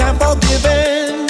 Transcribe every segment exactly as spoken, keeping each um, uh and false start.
time for giving,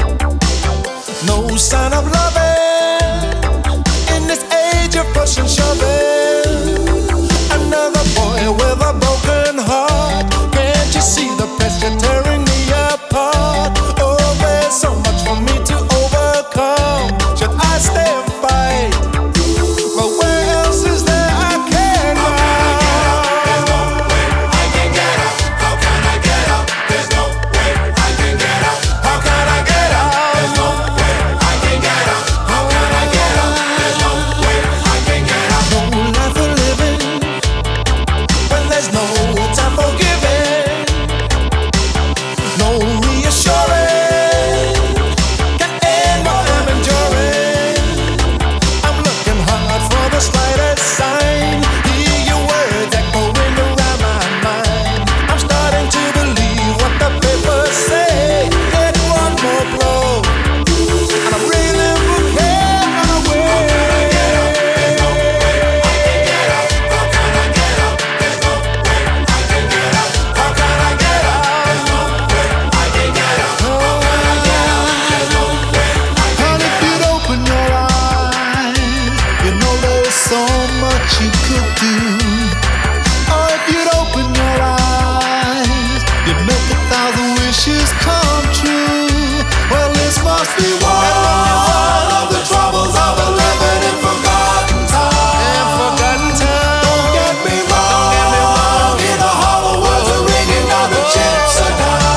no sign of loving. In this age of push and shoving, another boy with a broken heart. Can't you see the pressure tearing me apart? Oh, there's so much for me to overcome. Should I stay and fight? But where else is there I can How can I get up? There's no way I can get up. How can I get up? There's no way I can get up. How can I get out? There's no way I can get up. How can I get up? There's no way I can get up. No life for living when there's no time for giving, no reassuring can end what I'm enduring. I'm looking hard for the slightest sign. Hear your words echoing around my mind. I'm starting to believe what the papers say. Get one more blow, and I'm reeling for care away. There's no way I can get up. How can I get up? There's no way I can get up. How can I get out? There's no way I can get up. How can I get up? There's no way I can And if you'd open your eyes, you know there's so much you could do. Or if you'd open your eyes, you'd make a thousand wishes come true. Well, this must be one of the troubles of a living in forgotten time. Forgotten time. Don't get me wrong, hear the hollow words are ringing, now the chips are down.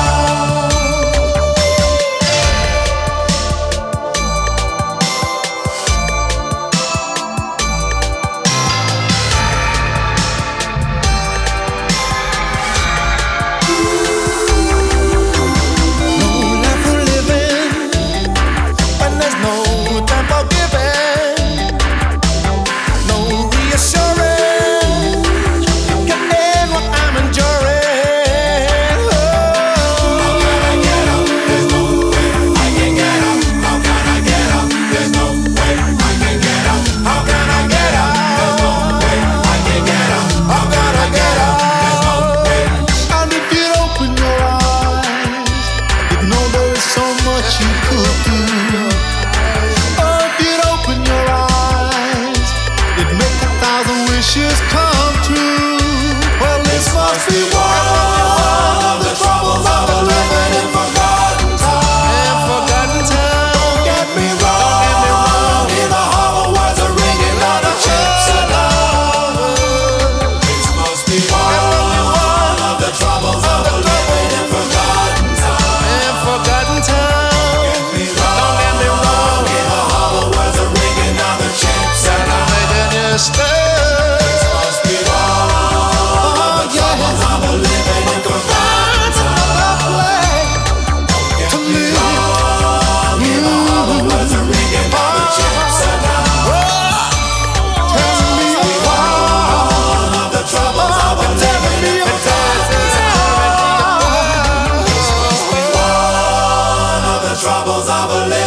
No life for living when there's no time for giving, no reassuring can end what I'm enduring. How can I get up? There's no way I can get up. How can I get up? There's no way I can get up. How can I get up? There's no way I can get up. How can I get up? There's no way. And if you'd open your eyes, you'd know there is so much you could do. Or if you'd open your eyes, you'd make a thousand wishes come true. Well, this must be one of the troubles of a living in forgotten time. Forgotten time. Don't get me wrong, hear the hollow words are ringing, now the chips are down. This must be one of the troubles of a living in forgotten time. Forgotten time. Get me wrong. Don't get me wrong. Hear the hollow words are ringing, now the chips are down. Making you stay. This must be one of the troubles of a living in forgotten time. Get me wrong. Hear the hollow words are ringing, now the chips are down. This must be one of the troubles of a living in forgotten time. This must be one of the troubles of a living